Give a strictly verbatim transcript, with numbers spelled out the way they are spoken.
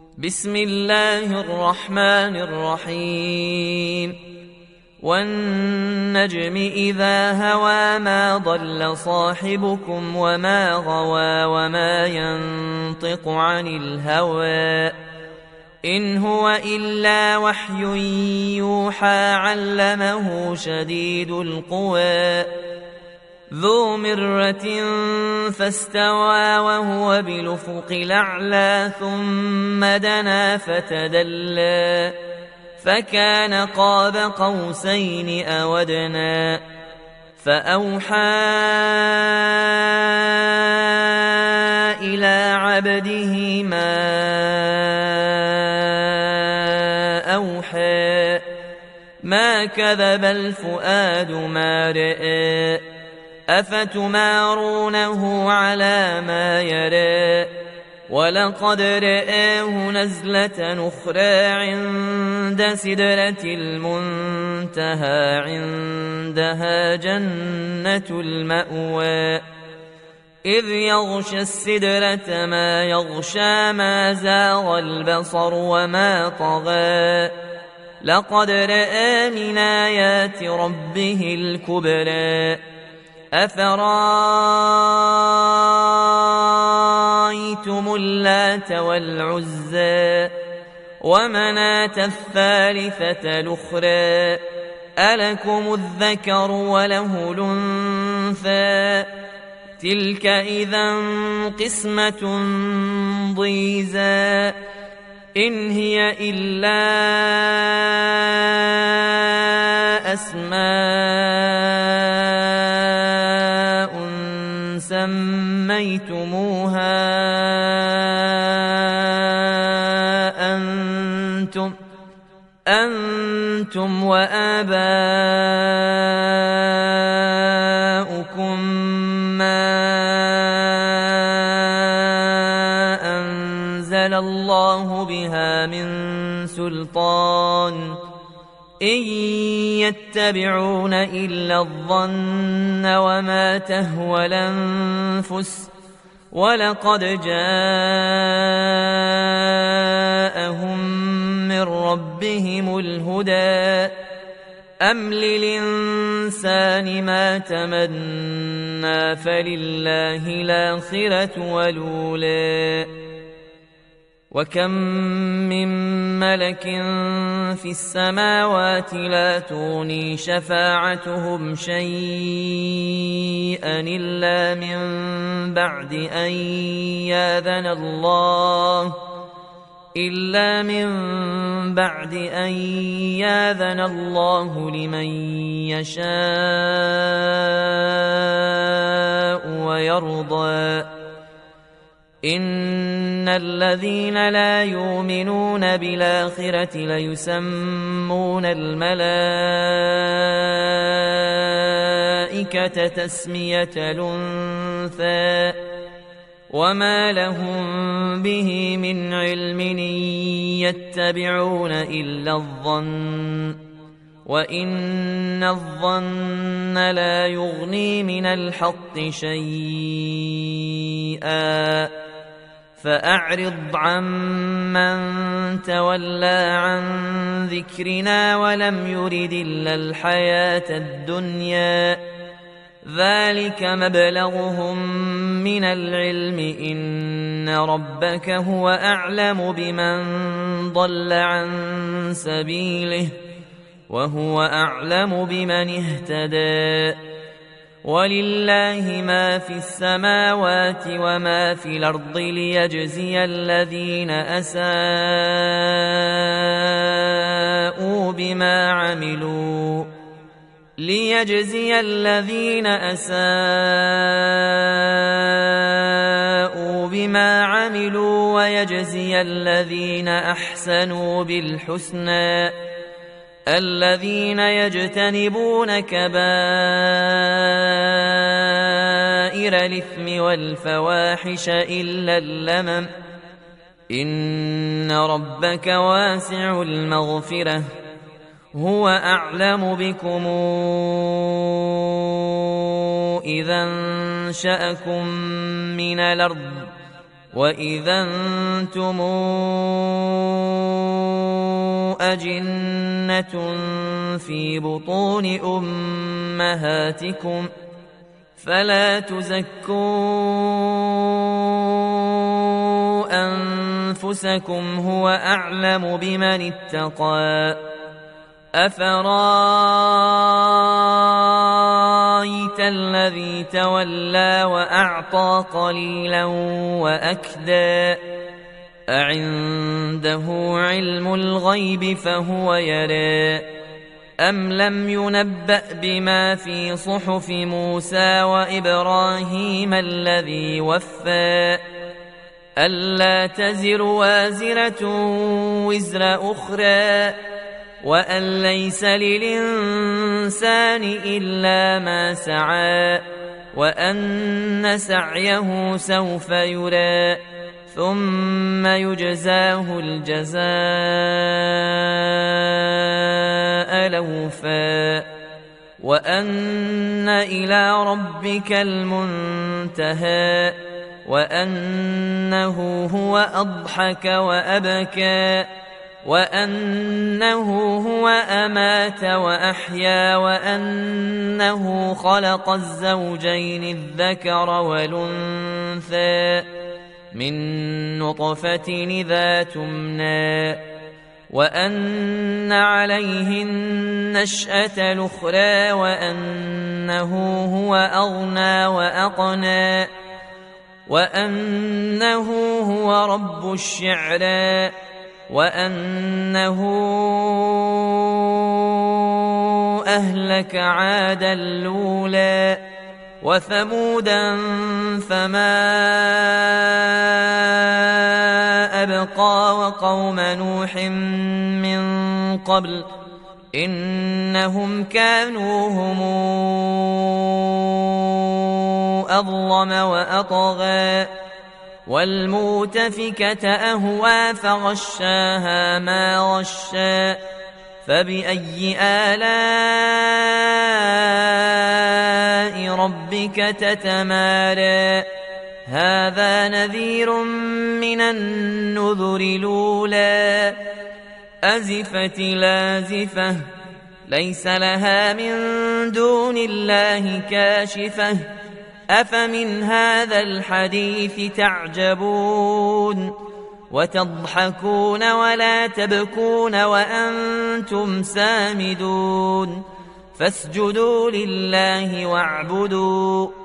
بسم الله الرحمن الرحيم والنجم إذا هوى ما ضل صاحبكم وما غوى وما ينطق عن الهوى إن هو إلا وحي يوحى علمه شديد القوى ذو مرة فاستوى وهو بالأفق الأعلى ثم دنا فتدلى فكان قاب قوسين أو أدنى فأوحى إلى عبده ما أوحى ما كذب الفؤاد ما رأى أفتمارونه على ما يرى ولقد رآه نزلة أخرى عند سدرة المنتهى عندها جنة المأوى إذ يغشى السدرة ما يغشى ما زاغ البصر وما طغى لقد رأى من آيات ربه الكبرى أفرأيتم اللات والعزى ومناة الثالثة الأخرى ألكم الذكر وله الأنثى تلك إذا قسمة ضيزى إن هي إلا أسماء سميتموها أنتم أنتم وآباؤكم ما أنزل الله بها من سلطان إن يتبعون إلا الظن وما تهوى الأنفس ولقد جاءهم من ربهم الهدى أم للإنسان ما تمنى فلله الآخرة والأولى وكم من ملك في السماوات لا تغني شفاعتهم شيئا إلا من بعد أن يأذن الله إلا من بعد أن يأذن الله لمن يشاء ويرضى إن الذين لا يؤمنون بالآخرة ليسمون الملائكة تسمية الأنثى وما لهم به من علم إن يتبعون إلا الظن وإن الظن لا يغني من الحق شيئا فأعرض عمن تولى عن ذكرنا ولم يرد إلا الحياة الدنيا ذلك مبلغهم من العلم إن ربك هو أعلم بمن ضل عن سبيله وهو أعلم بمن اهتدى ولله ما في السماوات وما في الأرض ليجزي الذين أساءوا بما عملوا ليجزي الذين أساءوا بما عملوا ويجزي الذين أحسنوا بالحسنى الذين يجتنبون كبائر الإثم والفواحش إلا اللمم إن ربك واسع المغفرة هو أعلم بكم إذا انشأكم من الأرض وإذا أنتم أجنة في بطون أمهاتكم فلا تزكوا أنفسكم هو أعلم بمن اتقى أفرايت الذي تولى وأعطى قليلا وأكدى أعنده علم الغيب فهو يرى أم لم ينبأ بما في صحف موسى وإبراهيم الذي وفى ألا تزر وازرة وزر أخرى وأن ليس للإنسان إلا ما سعى وأن سعيه سوف يرى ثم يجزاه الجزاء الأوفى وأن إلى ربك المنتهى وأنه هو أضحك وأبكى وأنه هو أمات وأحيا وأنه خلق الزوجين الذكر والأنثى من نطفة إذا تمنى وأن عليه النشأة الأخرى وأنه هو أغنى وأقنى وأنه هو رب الشعرى وأنه أهلك عادا الأولى وثمودا فما أبقى وقوم نوح من قبل إنهم كانوا هم أظلم وأطغى والمؤتفكة أهوى فغشاها ما غشى فبأي آلاء ربك تتمارى هذا نذير من النذر الأولى أزفت لازفة ليس لها من دون الله كاشفة أفمن هذا الحديث تعجبون وتضحكون ولا تبكون وأنتم سامدون فاسجدوا لله واعبدوا